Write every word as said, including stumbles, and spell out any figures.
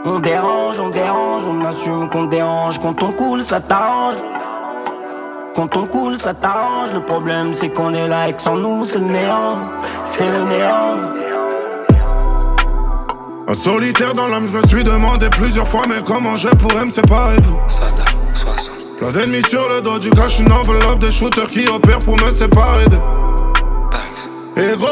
On dérange, on dérange, on assume qu'on dérange. Quand on coule, ça t'arrange. Quand on coule, ça t'arrange. Le problème, c'est qu'on est là et que sans nous, c'est le néant. C'est le néant. Un solitaire dans l'âme, je me suis demandé plusieurs fois, mais comment je pourrais me séparer de vous? Plein d'ennemis sur le dos, du cash, une enveloppe, des shooters qui opèrent pour me séparer d'eux. Et gros,